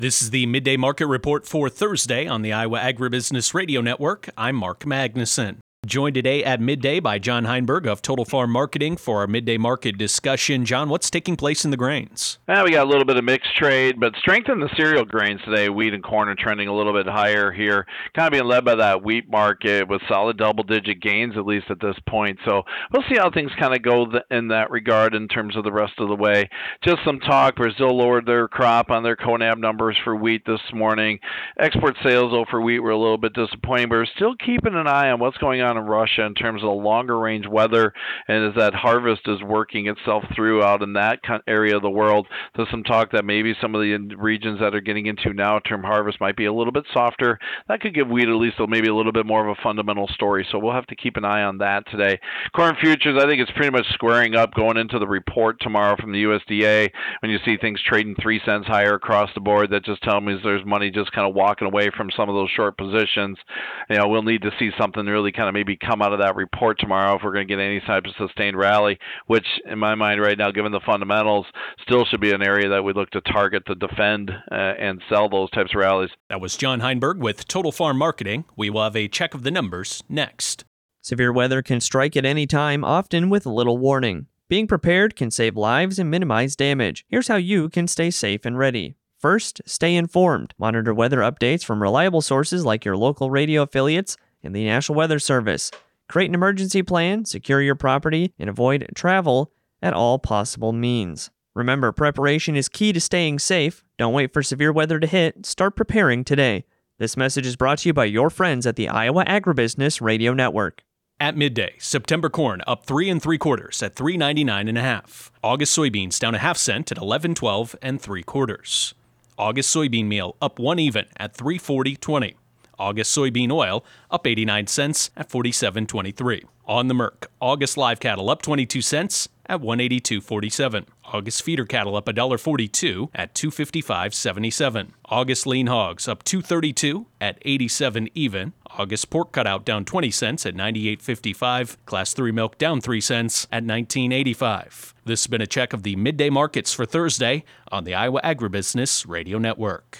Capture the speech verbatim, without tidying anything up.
This is the Midday Market Report for Thursday on the Iowa Agribusiness Radio Network. I'm Mark Magnuson. Joined today at midday by John Heinberg of Total Farm Marketing for our midday market discussion. John, what's taking place in the grains? Well, we got a little bit of mixed trade, but strength in the cereal grains today. Wheat and corn are trending a little bit higher here, kind of being led by that wheat market with solid double-digit gains, at least at this point. So we'll see how things kind of go th- in that regard in terms of the rest of the way. Just some talk. Brazil lowered their crop on their CONAB numbers for wheat this morning. Export sales, though, for wheat were a little bit disappointing, but we're still keeping an eye on what's going on in Russia in terms of the longer range weather, and as that harvest is working itself through out in that area of the world. There's some talk that maybe some of the regions that are getting into now term harvest might be a little bit softer. That could give wheat at least maybe a little bit more of a fundamental story, so we'll have to keep an eye on that today. Corn futures, I think it's pretty much squaring up going into the report tomorrow from the U S D A. When you see things trading three cents higher across the board, that just tells me there's money just kind of walking away from some of those short positions. You know, we'll need to see something really kind of maybe come out of that report tomorrow if we're going to get any type of sustained rally, which in my mind right now, given the fundamentals, still should be an area that we look to target to defend uh, and sell those types of rallies. That was John Heinberg with Total Farm Marketing. We will have a check of the numbers next. Severe weather can strike at any time, often with little warning. Being prepared can save lives and minimize damage. Here's how you can stay safe and ready. First, stay informed. Monitor weather updates from reliable sources like your local radio affiliates and the National Weather Service. Create an emergency plan, secure your property, and avoid travel at all possible means. Remember, preparation is key to staying safe. Don't wait for severe weather to hit. Start preparing today. This message is brought to you by your friends at the Iowa Agribusiness Radio Network. At midday, September corn up three and three quarters at three ninety-nine and a half. August soybeans down a half cent at eleven twelve and three quarters. August soybean meal up one even at three forty twenty. August soybean oil up eighty-nine cents at forty-seven twenty-three. On the Merc, August live cattle up twenty-two cents at one eighty-two forty-seven. August feeder cattle up one forty-two at two fifty-five seventy-seven. August lean hogs up two thirty-two at eighty-seven even. August pork cutout down twenty cents at ninety-eight fifty-five. Class three milk down three cents at nineteen eighty-five. This has been a check of the midday markets for Thursday on the Iowa Agribusiness Radio Network.